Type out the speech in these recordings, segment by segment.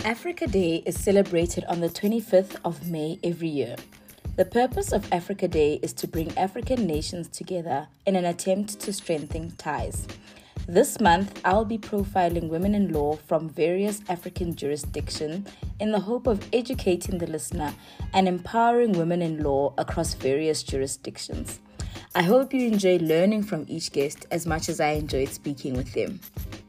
Africa Day is celebrated on the 25th of May every year. The purpose of Africa Day is to bring African nations together in an attempt to strengthen ties. This month, I'll be profiling women in law from various African jurisdictions in the hope of educating the listener and empowering women in law across various jurisdictions. I hope you enjoy learning from each guest as much as I enjoyed speaking with them.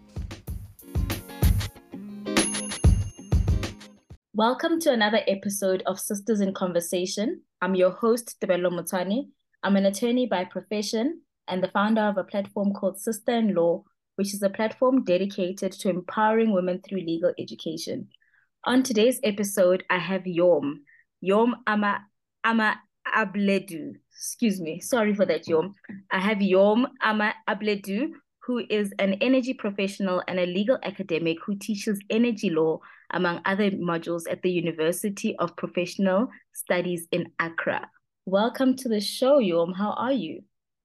Welcome to another episode of Sisters in Conversation. I'm your host, Tebelo Mutani. I'm an attorney by profession and the founder of a platform called Sister in Law, which is a platform dedicated to empowering women through legal education. On today's episode, I have Yom Ama Abledu. Excuse me, sorry for that, Yom. I have Yom Ama Abledu, who is an energy professional and a legal academic who teaches energy law, among other modules, at the University of Professional Studies in Accra. Welcome to the show, Yom. How are you?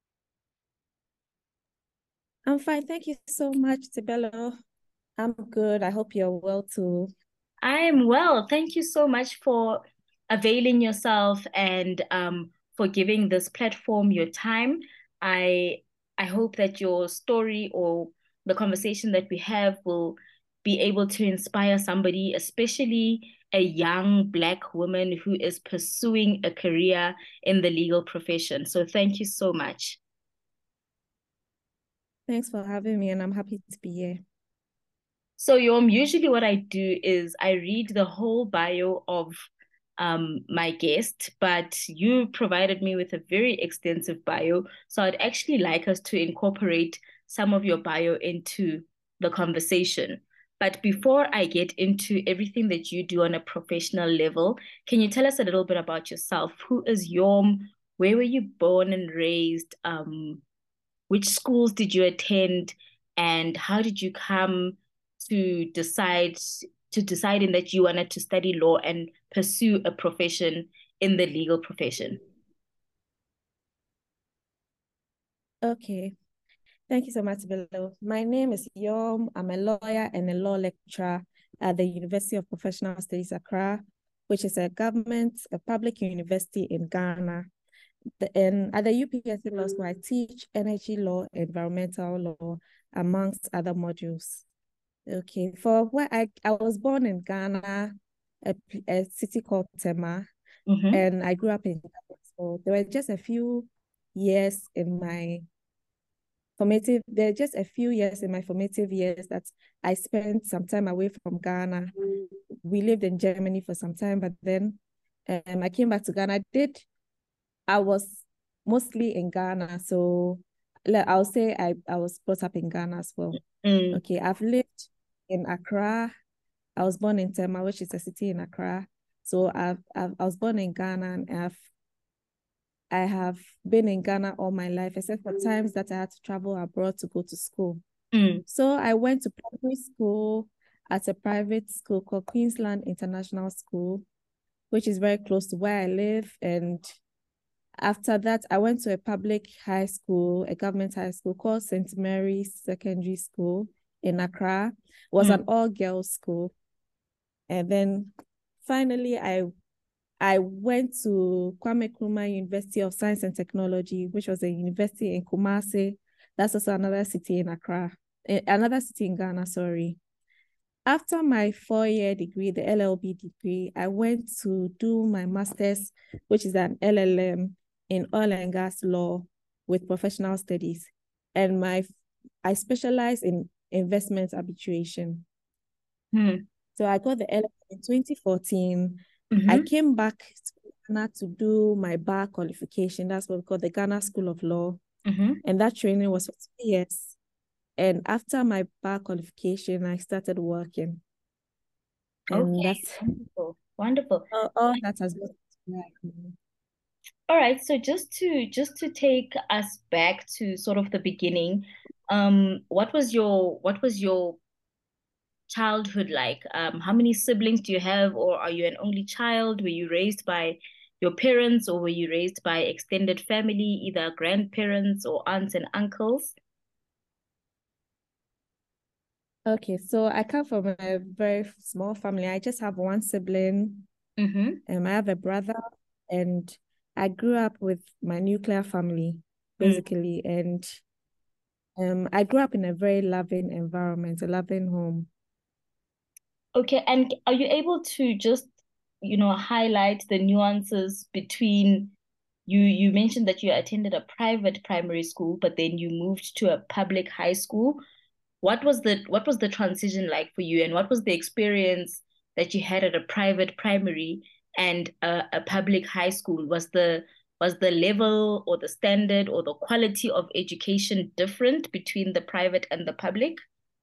I'm fine. Thank you so much, Tebelo. I'm good. I hope you're well too. I am well. Thank you so much for availing yourself and for giving this platform your time. I hope that your story or the conversation that we have will be able to inspire somebody, especially a young Black woman who is pursuing a career in the legal profession. So thank you so much. Thanks for having me, and I'm happy to be here. So, Yom, usually what I do is I read the whole bio of my guest, but you provided me with a very extensive bio. So I'd actually like us to incorporate some of your bio into the conversation. But before I get into everything that you do on a professional level, can you tell us a little bit about yourself? Who is Yom? Where were you born and raised? Which schools did you attend? And how did you come to deciding that you wanted to study law and pursue a profession in the legal profession? Okay. Thank you so much, Bello. My name is Yom. I'm a lawyer and a law lecturer at the University of Professional Studies, Accra, which is a public university in Ghana. And at the UPSC Law School, I teach energy law, environmental law, amongst other modules. Okay, for where I was born in Ghana, a city called Tema, and I grew up in Ghana. So there were just a few years in my formative years that I spent some time away from Ghana. We lived in Germany for some time, but then I came back to Ghana. I was mostly in Ghana, so I'll say I was brought up in Ghana as well. Okay, I've lived in Accra. I was born in Tema, which is a city in Accra. So I was born in Ghana, and I have been in Ghana all my life, except for times that I had to travel abroad to go to school. So I went to primary school at a private school called Queensland International School, which is very close to where I live. And after that, I went to a public high school, a government high school called St. Mary's Secondary School in Accra. It was an all-girls school. And then finally, I went to Kwame Nkrumah University of Science and Technology, which was a university in Kumasi. That's also another city in Accra, another city in Ghana, sorry. After my 4-year degree, the LLB degree, I went to do my master's, which is an LLM in oil and gas law with professional studies. And I specialize in investment arbitration. So I got the LLM in 2014. I came back to Ghana to do my bar qualification. That's what we call the Ghana School of Law. And that training was for 2 years. And after my bar qualification, I started working. And that's wonderful. All that has been. All right, so just to take us back to sort of the beginning, what was your childhood like? How many siblings do you have, or are you an only child? Were you raised by your parents, or were you raised by extended family, either grandparents or aunts and uncles? Okay, so I come from a very small family. I just have one sibling. Mm-hmm. I have a brother, and I grew up with my nuclear family, Mm. basically. And I grew up in a very loving environment, a loving home. Okay, and are you able to just, highlight the nuances between you mentioned that you attended a private primary school, but then you moved to a public high school. What was the transition like for you, and what was the experience that you had at a private primary and a public high school? Was the level or the standard or the quality of education different between the private and the public?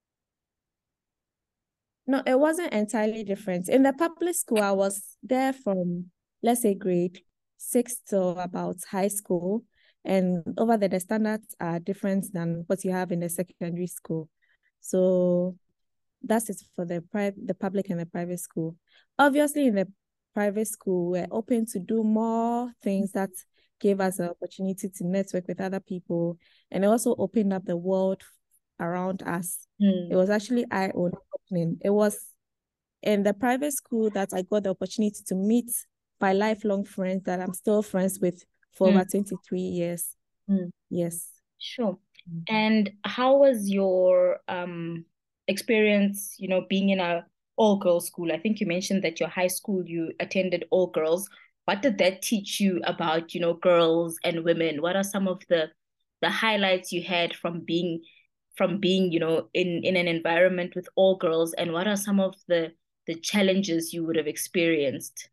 No, it wasn't entirely different. In the public school, I was there from, let's say, grade 6 to about high school. And over there, the standards are different than what you have in the secondary school. So that's it for the public and the private school. Obviously, in the private school, we're open to do more things that gave us an opportunity to network with other people, and it also opened up the world around us. It Hmm. was actually eye-opening. It was in the private school that I got the opportunity to meet my lifelong friends that I'm still friends with for Hmm. over 23 years. Hmm. Yes. Sure. And how was your experience, being in a all-girls school? I think you mentioned that your high school you attended all girls. What did that teach you about, girls and women? What are some of the highlights you had from being, in an environment with all girls, and what are some of the challenges you would have experienced?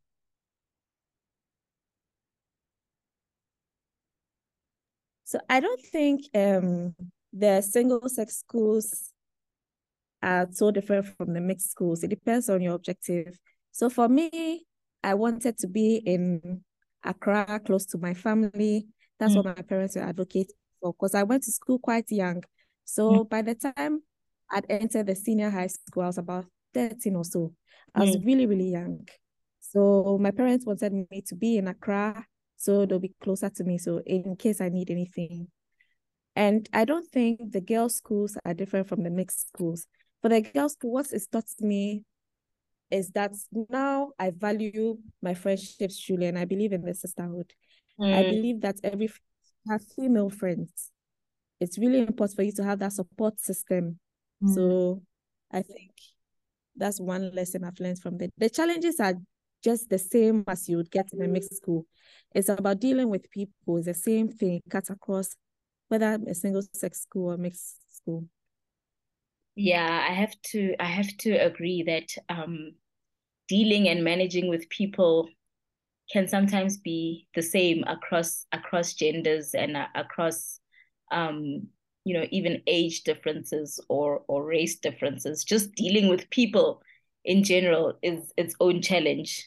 So I don't think the single sex schools are so different from the mixed schools. It depends on your objective. So for me, I wanted to be in Accra, close to my family. That's Mm, what my parents were advocating for, because I went to school quite young. So by the time I'd entered the senior high school, I was about 13 or so. I was mm, really, really young. So my parents wanted me to be in Accra, so they'll be closer to me. So in case I need anything. And I don't think the girls' schools are different from the mixed schools. For the girls' school, what it taught me is that now I value my friendships truly, and I believe in the sisterhood. I mm, believe that every have female friends. It's really important for you to have that support system. mm. So I think that's one lesson I've learned from them. The challenges are just the same as you would get in a mixed school. It's about dealing with people. It's the same thing cut across, whether a single sex school or mixed school. Yeah, I have to agree that dealing and managing with people can sometimes be the same across genders and across even age differences or race differences. Just dealing with people in general is its own challenge.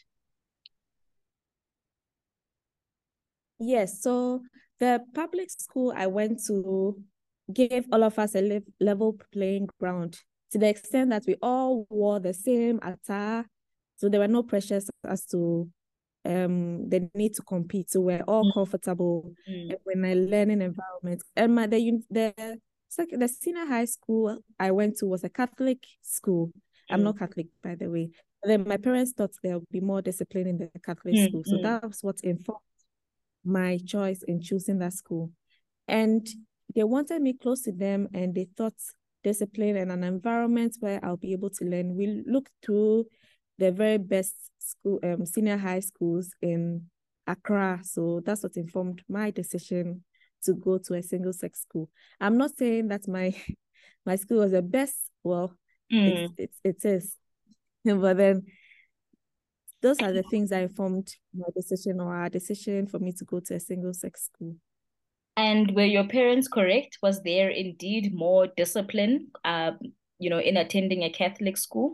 Yes, so the public school I went to gave all of us a level playing ground to the extent that we all wore the same attire. So there were no pressures as to the need to compete. So we're all comfortable Mm, in a learning environment. And the senior high school I went to was a Catholic school. I'm mm, not Catholic, by the way. But then my parents thought there would be more discipline in the Catholic mm, school. So mm, that was what informed my choice in choosing that school. And they wanted me close to them, and they thought discipline and an environment where I'll be able to learn. We looked through the very best school, senior high schools in Accra. So that's what informed my decision to go to a single sex school. I'm not saying that my my school was the best. Well, mm. it is. But then those are the things that informed my decision, or our decision for me to go to a single sex school. And were your parents correct? Was there indeed more discipline, in attending a Catholic school?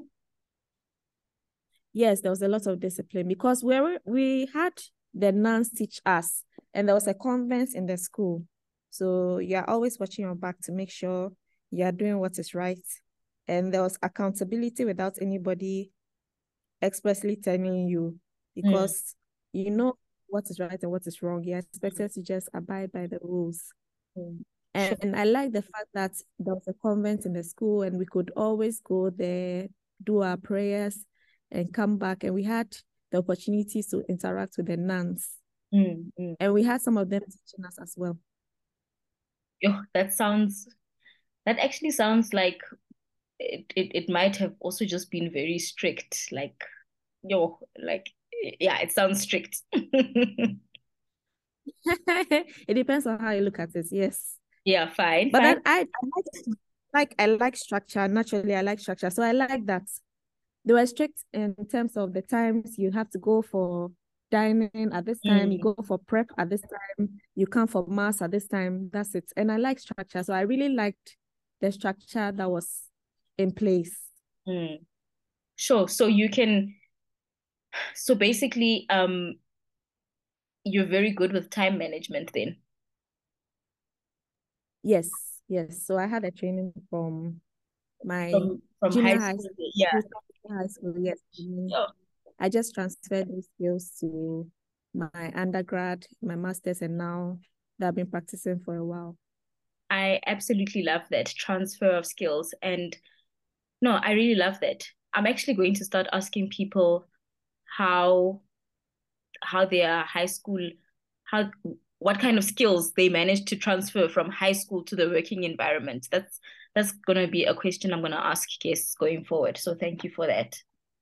Yes, there was a lot of discipline because we had the nuns teach us, and there was a convent in the school. So you're always watching your back to make sure you're doing what is right. And there was accountability without anybody expressly telling you, Mm, because you know what is right and what is wrong. You're expected to just abide by the rules. mm. And I like the fact that there was a convent in the school and we could always go there, do our prayers and come back. And we had the opportunities to interact with the nuns. And we had some of them teaching us as well. Oh, that actually sounds like it might have also just been very strict. Like, yeah, it sounds strict. It depends on how you look at it, yes. Yeah, fine. But fine. I like structure. Naturally, I like structure. So I like that. They were strict in terms of the times you have to go for dining at this time, you go for prep at this time, you come for mass at this time. That's it. And I like structure. So I really liked the structure that was in place. Sure. So basically, you're very good with time management then. Yes, yes. So I had a training from my from junior high high school. school. Yeah. High school, yes. Oh. I just transferred those skills to my undergrad, my master's, and now that I've been practicing for a while. I absolutely love that transfer of skills. And no, I really love that. I'm actually going to start asking people how their high school, what kind of skills they managed to transfer from high school to the working environment. That's gonna be a question I'm gonna ask guests going forward. So thank you for that.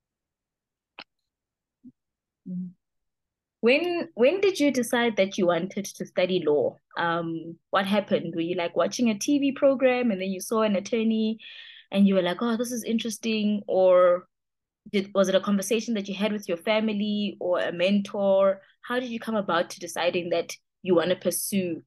When did you decide that you wanted to study law? What happened? Were you like watching a TV program and then you saw an attorney and you were like, oh, this is interesting? Or was it a conversation that you had with your family or a mentor? How did you come about to deciding that you want to pursue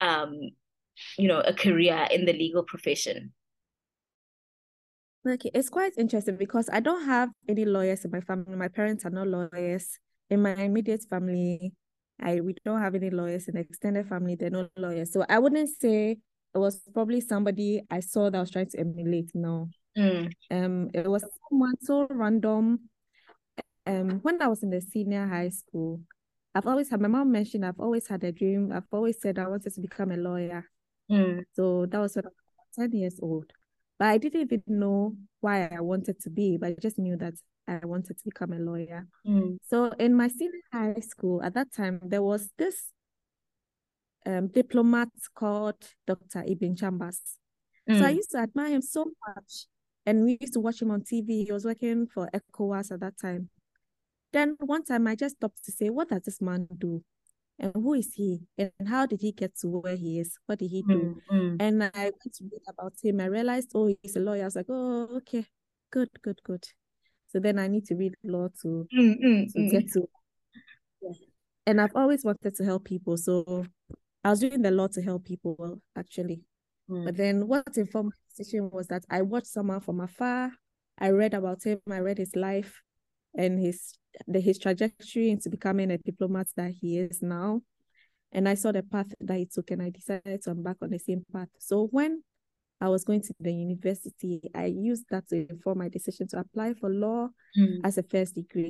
a career in the legal profession? Okay, it's quite interesting because I don't have any lawyers in my family. My parents are not lawyers. In my immediate family, we don't have any lawyers. In the extended family, they're not lawyers. So I wouldn't say it was probably somebody I saw that I was trying to emulate. No. It was someone so random. When I was in the senior high school, my mom mentioned I've always had a dream. I've always said I wanted to become a lawyer. So that was when I was 10 years old. But I didn't even know why I wanted to be, but I just knew that I wanted to become a lawyer. So in my senior high school, at that time, there was this diplomat called Dr. Ibn Chambers. So I used to admire him so much. And we used to watch him on TV. He was working for ECOWAS at that time. Then one time I just stopped to say, what does this man do? And who is he? And how did he get to where he is? What did he do? And I went to read about him. I realized, oh, he's a lawyer. I was like, oh, okay, good. So then I need to read law to get to. Yeah. And I've always wanted to help people. So I was doing the law to help people, actually. But then what informed my decision was that I watched someone from afar. I read about him. I read his life and his trajectory into becoming a diplomat that he is now. And I saw the path that he took and I decided to embark on the same path. So when I was going to the university, I used that to inform my decision to apply for law as a first degree.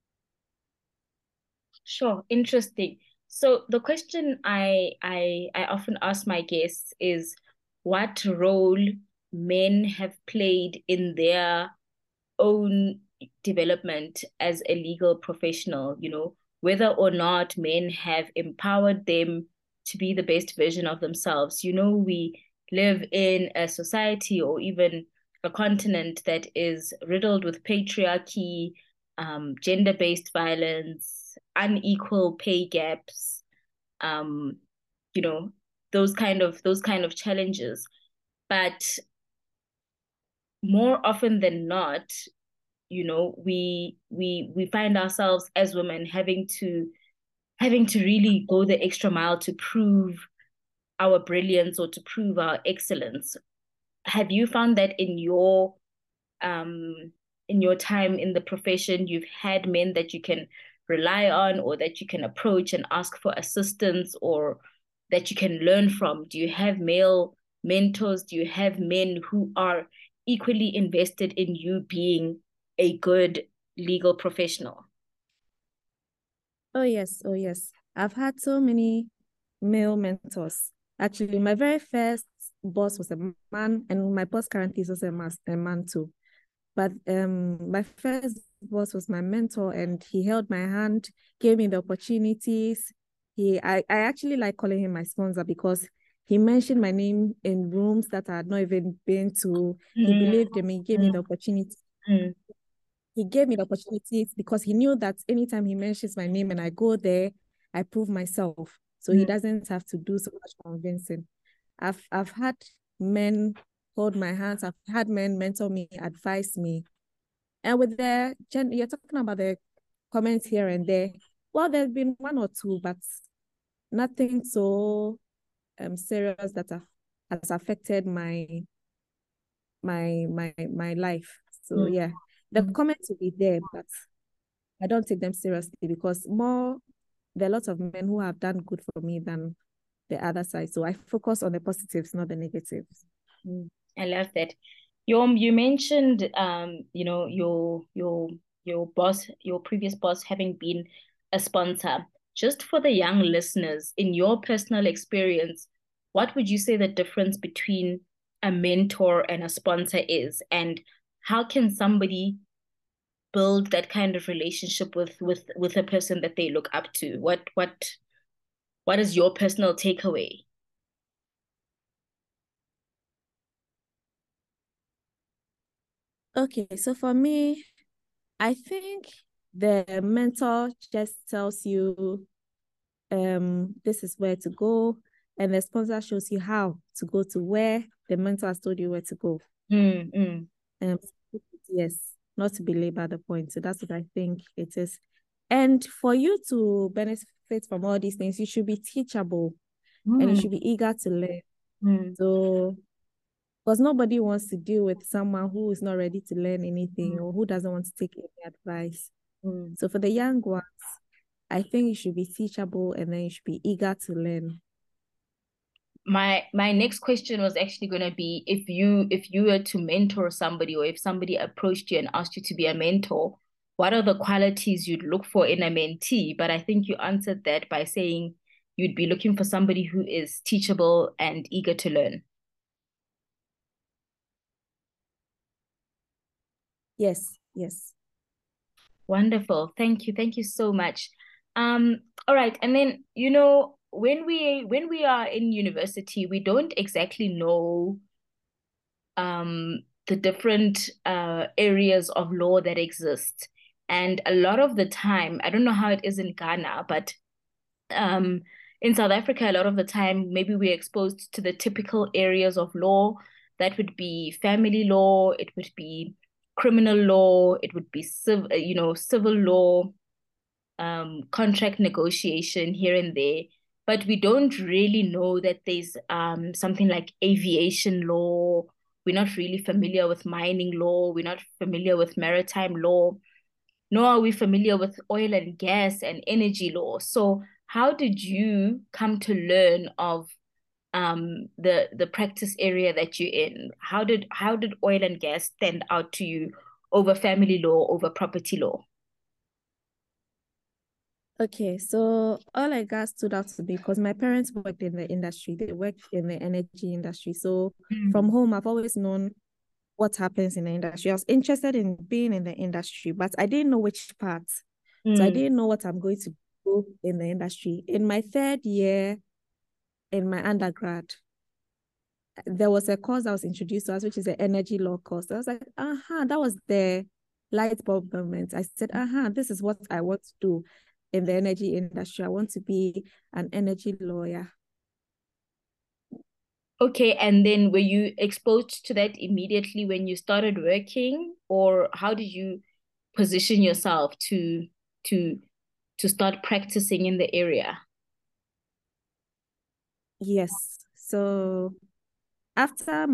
Sure, interesting. So the question I often ask my guests is what role men have played in their own development as a legal professional, whether or not men have empowered them to be the best version of themselves. We live in a society or even a continent that is riddled with patriarchy, gender-based violence, unequal pay gaps, um, you know, those kind of challenges. But more often than not, we find ourselves as women having to really go the extra mile to prove our brilliance or to prove our excellence. Have you found that in your time in the profession, you've had men that you can rely on or that you can approach and ask for assistance or that you can learn from? Do you have male mentors? Do you have men who are equally invested in you being a good legal professional? Oh, yes. I've had so many male mentors. Actually, my very first boss was a man, and my boss currently is also a man too. But my first boss was my mentor, and he held my hand, gave me the opportunities. I actually like calling him my sponsor because he mentioned my name in rooms that I had not even been to. He Mm, believed in me, gave me the opportunity. mm, He gave me the opportunities because he knew that anytime he mentions my name and I go there, I prove myself. So he mm, doesn't have to do so much convincing. I've had men hold my hands. I've had men mentor me, advise me. And with you're talking about the comments here and there. Well, there's been one or two, but nothing so serious that has affected my life. So mm, yeah, the mm. comments will be there, but I don't take them seriously because there are lots of men who have done good for me than the other side. So I focus on the positives, not the negatives. Mm, I love that. You mentioned your boss, your previous boss having been a sponsor. Just for the young listeners, in your personal experience, what would you say the difference between a mentor and a sponsor is? And how can somebody build that kind of relationship with a person that they look up to? What is your personal takeaway? Okay, so for me, I think the mentor just tells you this is where to go, and the sponsor shows you how to go to where the mentor has told you where to go. Mm, mm, Um, yes, not to belabor the point. So that's what I think it is. And for you to benefit from all these things, you should be teachable and you mm, should be eager to learn. mm, So, because nobody wants to deal with someone who is not ready to learn anything or who doesn't want to take any advice. mm. So for the young ones, I think you should be teachable and then you should be eager to learn. My next question was actually going to be if you were to mentor somebody or if somebody approached you and asked you to be a mentor, what are the qualities you'd look for in a mentee? But I think you answered that by saying you'd be looking for somebody who is teachable and eager to learn. Yes, yes. Wonderful. Thank you. Thank you so much. All right. And then, when we are in university, we don't exactly know the different areas of law that exist. And a lot of the time, I don't know how it is in Ghana, but um, in South Africa, a lot of the time, maybe we're exposed to the typical areas of law. That would be family law, it would be criminal law, it would be civil law, contract negotiation here and there, but we don't really know that there's something like aviation law. We're not really familiar with mining law. We're not familiar with maritime law, nor are we familiar with oil and gas and energy law. So, how did you come to learn of the practice area that you're in? How did oil and gas stand out to you over family law, over property law? Okay, so all I got stood out to me because my parents worked in the industry. They worked in the energy industry. So from Mm, home, I've always known what happens in the industry. I was interested in being in the industry, but I didn't know which part. So I mm, didn't know what I'm going to do in the industry. In my third year in my undergrad, there was a course that was introduced to us, which is the energy law course. I was like, that was the light bulb moment. I said, this is what I want to do in the energy industry. I want to be an energy lawyer. Okay, and then were you exposed to that immediately when you started working, or how did you position yourself to to start practicing in the area? Yes. So after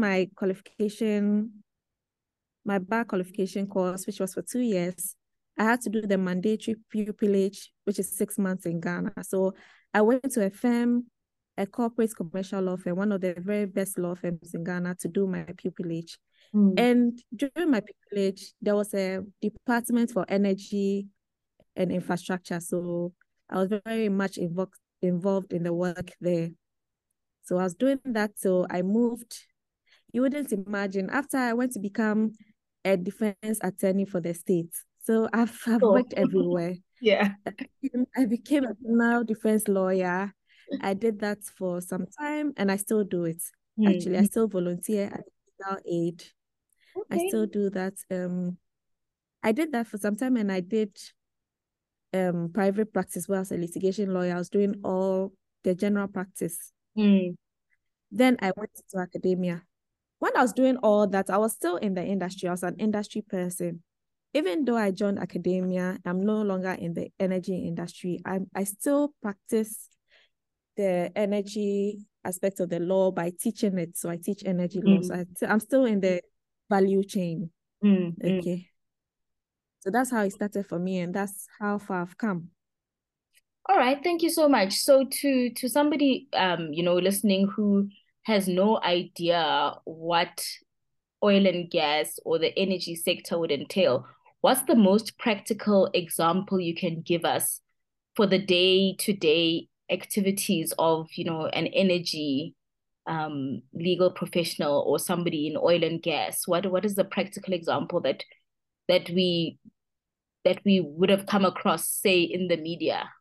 my bar qualification course, which was for 2 years, I had to do the mandatory pupillage, which is 6 months in Ghana. So I went to a firm, a corporate commercial law firm, one of the very best law firms in Ghana, to do my pupillage. Mm. And during my pupillage, there was a department for energy and infrastructure. So I was very much involved in the work there. So I was doing that. So I moved. You wouldn't imagine. After I went to become a defense attorney for the state. So I've Oh, worked everywhere. yeah. I became a criminal defense lawyer. I did that for some time and I still do it. Actually, I Mm. still volunteer at legal aid. I Okay. still do that. I did that for some time and I did private practice where I was a litigation lawyer. I was doing all the general practice. Mm. Then I went to academia. When I was doing all that, I was still in the industry. I was an industry person. Even though I joined academia, I'm no longer in the energy industry. I still practice the energy aspect of the law by teaching it. So I teach energy law. So Mm. I'm still in the value chain. Mm. Mm. Okay. So that's how it started for me, and that's how far I've come. All right, thank you so much. So to somebody listening who has no idea what oil and gas or the energy sector would entail, what's the most practical example you can give us for the day-to-day activities of, an energy legal professional or somebody in oil and gas? What is the practical example that we that we would have come across, say, in the media?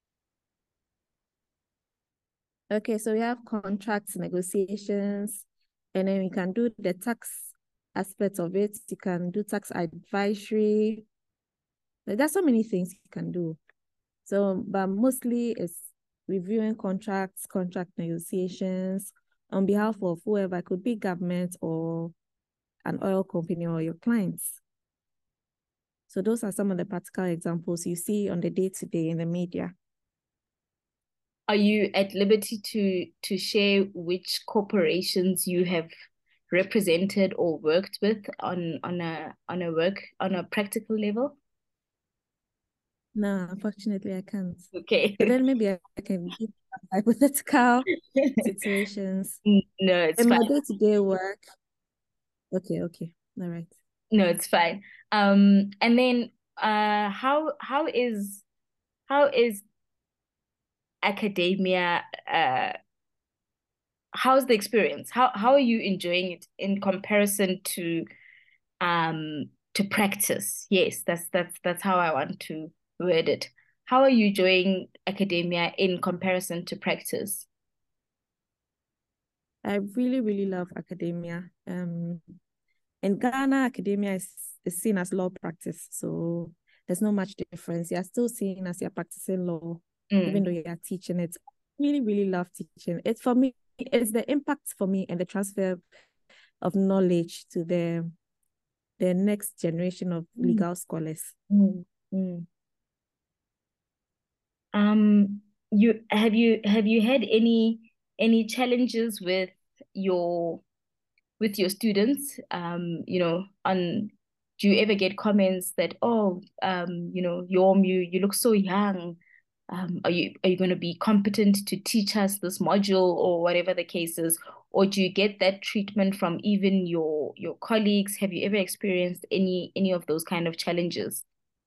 Okay, so we have contracts, negotiations, and then we can do the tax aspect of it. You can do tax advisory. There's so many things you can do. So, but mostly it's reviewing contracts, contract negotiations on behalf of whoever, it could be government or an oil company or your clients. So those are some of the practical examples you see on the day-to-day in the media. Are you at liberty to share which corporations you have represented or worked with on a practical level? No, unfortunately, I can't. Okay. But then maybe I can give hypothetical situations. No, it's In fine. my day-to-day work, okay, all right. No, it's fine. And then how is academia how's the experience? How are you enjoying it in comparison to practice? Yes, that's how I want to word it. How are you enjoying academia in comparison to practice? I really, really love academia. In Ghana, academia is seen as law practice. So there's not much difference. You're still seen as you're practicing law, even Mm, though you're teaching it. Really, really love teaching. It's for me, it's the impact for me and the transfer of knowledge to the next generation of mm, legal scholars. mm, mm. Um, have you had any challenges your with your students? On do you ever get comments that, oh, Yom, you look so young. Are you going to be competent to teach us this module or whatever the case is? Or do you get that treatment from even your colleagues? Have you ever experienced any of those kind of challenges?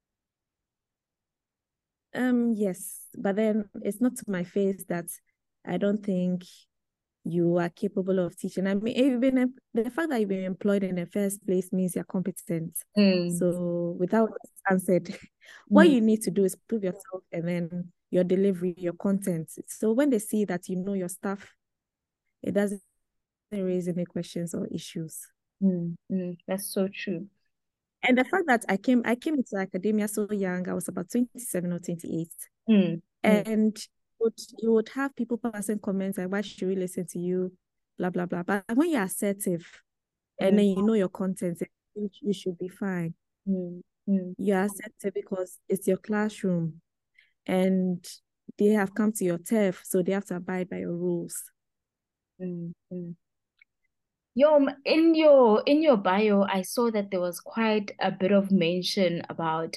Yes, but then it's not to my face that I don't think you are capable of teaching. I mean, if you've been the fact that you've been employed in the first place means you're competent. Mm, So without answered, what mm, you need to do is prove yourself and then your delivery, your content. So when they see that you know your stuff, it doesn't raise any questions or issues. that's so true. And the fact that I came into academia so young, I was about 27 or 28. Mm, mm, And you would have people passing comments like, why should we listen to you? Blah, blah, blah. But when you're assertive and mm, then you know your content, you should be fine. mm, mm, You're assertive because it's your classroom and they have come to your turf, so they have to abide by your rules. mm. In your bio, I saw that there was quite a bit of mention about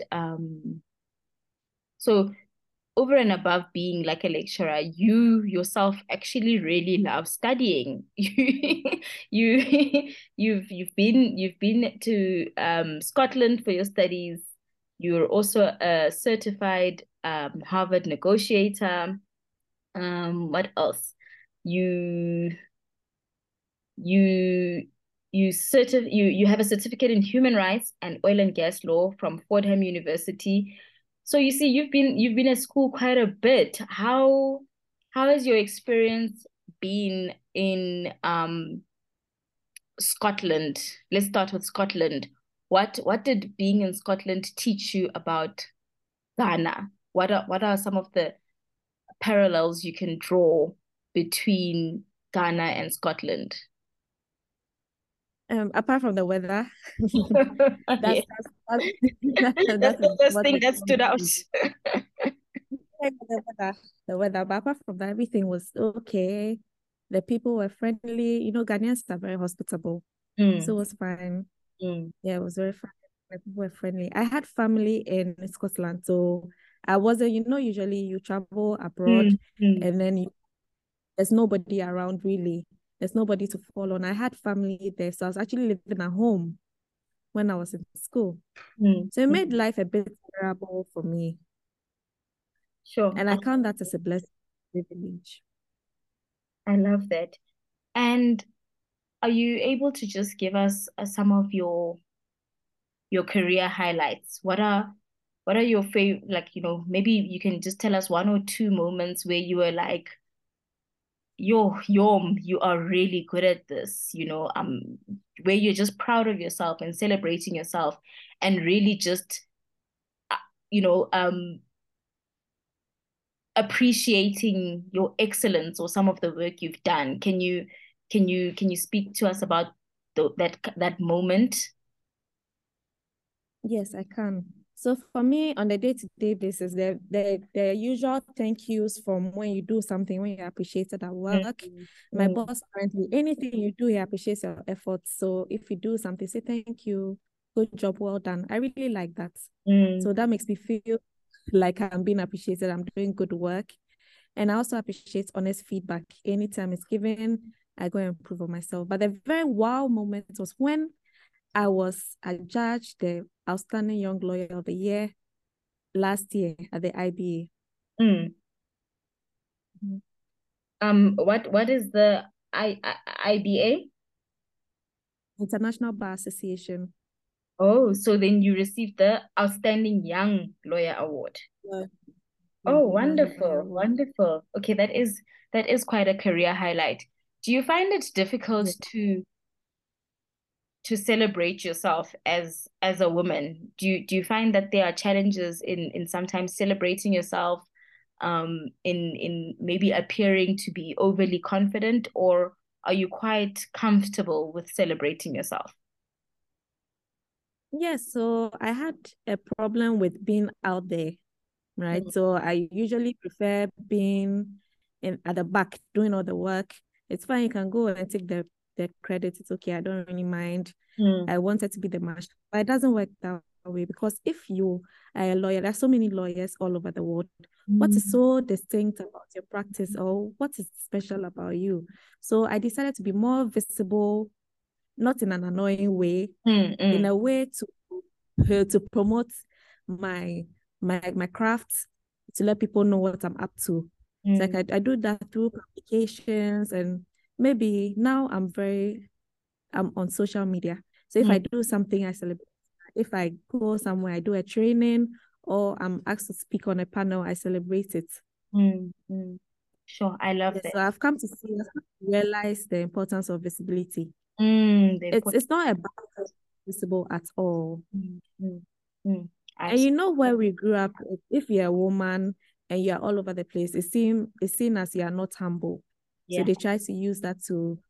so over and above being like a lecturer, you yourself actually really love studying. You've been to Scotland for your studies. You're also a certified Harvard negotiator. What else? you you you have a certificate in human rights and oil and gas law from Fordham University. So you see, you've been at school quite a bit. How has your experience been in Scotland? Let's start with Scotland. What did being in Scotland teach you about Ghana? What are some of the parallels you can draw between Ghana and Scotland? Apart from the weather, Yeah. that's That's the first what thing the that stood out. the weather, the weather. But apart from that, everything was okay. The people were friendly. You know, Ghanaians are very hospitable, so it Mm, was fine. mm, Yeah, it was very fun. The people were friendly. I had family in Scotland, so I wasn't. You know, usually you travel abroad, mm, mm, and then there's nobody around really. There's nobody to fall on. I had family there, so I was actually living at home when I was in school. mm, So it made mm. life a bit bearable for me. Sure. And I count that as a blessing, privilege. I love that. And are you able to just give us some of your career highlights? What are your favorite, like, maybe you can just tell us one or two moments where you were like, you are really good at this, where you're just proud of yourself and celebrating yourself and really just, uh, you know, appreciating your excellence or some of the work you've done. Can you speak to us about that moment? Yes, I can. So for me, on a day-to-day basis, the usual thank yous from when you do something, when you're appreciated at Mm, work. My mm, boss currently, anything you do, he appreciates your efforts. So if you do something, say thank you, good job, well done. I really like that. mm, So that makes me feel like I'm being appreciated. I'm doing good work. And I also appreciate honest feedback. Anytime it's given, I go and improve on myself. But the very wow moment was when I was adjudged the Outstanding Young Lawyer of the Year last year at the mm. IBA. Mhm. What is the IBA? International Bar Association. Oh, so then you received the Outstanding Young Lawyer Award. Yeah, Oh, Young Lawyer wonderful, Award. wonderful. Okay, that is quite a career highlight. Do you find it difficult Yeah. to celebrate yourself as a woman? Do you find that there are challenges in sometimes celebrating yourself, in maybe appearing to be overly confident, or are you quite comfortable with celebrating yourself? Yes, so I had a problem with being out there, right? Mm, So I usually prefer being in at the back doing all the work. It's fine, you can go and take the credit. It's okay. I don't really mind. mm, I wanted to be the marshal, but it doesn't work that way because if you are a lawyer, there's so many lawyers all over the world. What is mm, so distinct about your practice or what is special about you? So I decided to be more visible, not in an annoying way, mm, in mm, a way to promote my my craft, to let people know what I'm up to. It's like mm, I do that through publications and maybe now I'm on social media. So if I mm, do something, I celebrate. If I go somewhere, I do a training or I'm asked to speak on a panel, I celebrate it. mm, mm. Sure, I love Yeah, that. so I've come to see, I've come to realize the importance of visibility. The It's important. not about being visible at all. Mm, mm, mm. And you Absolutely. know where we grew up, if you're a woman and you're all over the place, it's seen as you are not humble. So Yeah. they try to use that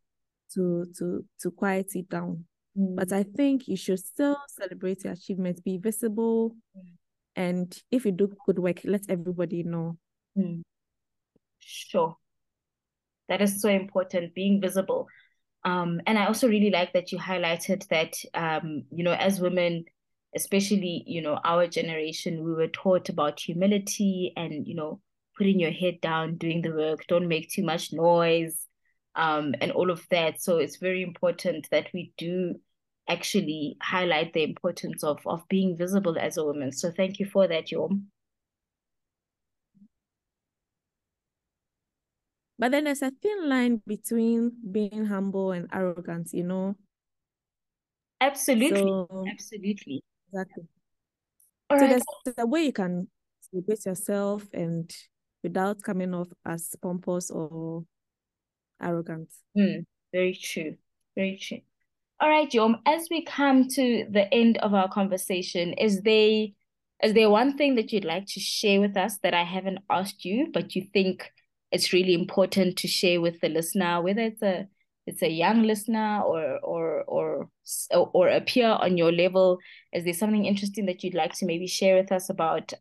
to quiet it down. But Mm, I think you should still celebrate your achievements, be visible, mm, and if you do good work, let everybody know. mm. Sure. That is so important, being visible. And I also really like that you highlighted that, as women, especially, our generation, we were taught about humility and, putting your head down, doing the work, don't make too much noise, and all of that. So it's very important that we do actually highlight the importance of being visible as a woman. So thank you for that, Yom. But then there's a thin line between being humble and arrogant, you know? Absolutely. So, Absolutely. exactly. All So right. there's a way you can celebrate yourself and without coming off as pompous or arrogant. Very true. Very true. All right, Yom, as we come to the end of our conversation, is there one thing that you'd like to share with us that I haven't asked you, but you think it's really important to share with the listener, whether it's a young listener or a peer on your level? Is there something interesting that you'd like to maybe share with us about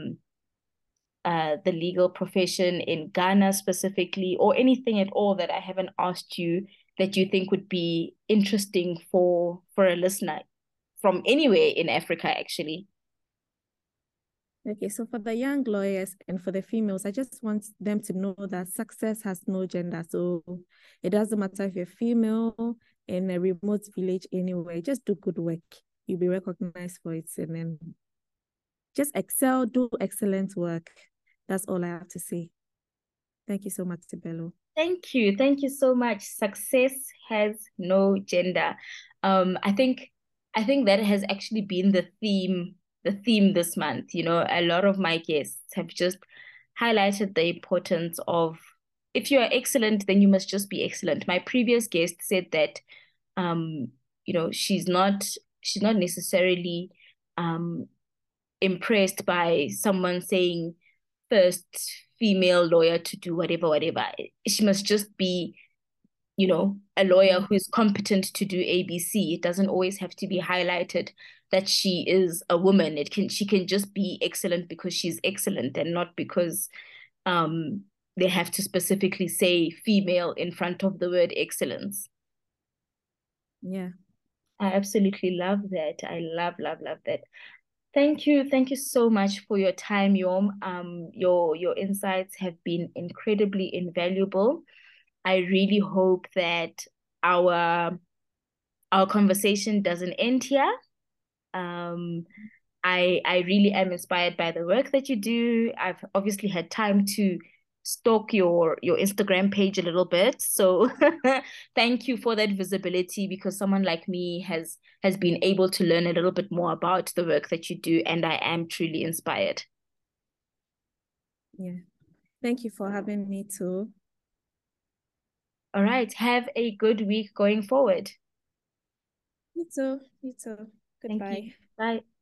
the legal profession in Ghana specifically, or anything at all that I haven't asked you that you think would be interesting for a listener from anywhere in Africa, actually? Okay, so for the young lawyers and for the females, I just want them to know that success has no gender. So it doesn't matter if you're female in a remote village anywhere, just do good work. You'll be recognized for it. And then just excel, do excellent work. That's all I have to say. Thank you so much, Sibelo. Thank you. Thank you so much. Success has no gender. I think that has actually been the theme this month. You know, a lot of my guests have just highlighted the importance of, if you are excellent, then you must just be excellent. My previous guest said that um, she's not necessarily um impressed by someone saying first female lawyer to do whatever, whatever. She must just be, a lawyer who is competent to do ABC. It doesn't always have to be highlighted that she is a woman. She can just be excellent because she's excellent and not because um they have to specifically say female in front of the word excellence. Yeah. I absolutely love that. I love, love, love that. Thank you. Thank you so much for your time, Yom. Your insights have been incredibly invaluable. I really hope that our our conversation doesn't end here. Um, I really am inspired by the work that you do. I've obviously had time to stalk your Instagram page a little bit. So thank you for that visibility, because someone like me has been able to learn a little bit more about the work that you do, and I am truly inspired. Yeah. Thank you for having me too. All right. Have a good week going forward. You too. You too. Thank you. Goodbye. Bye.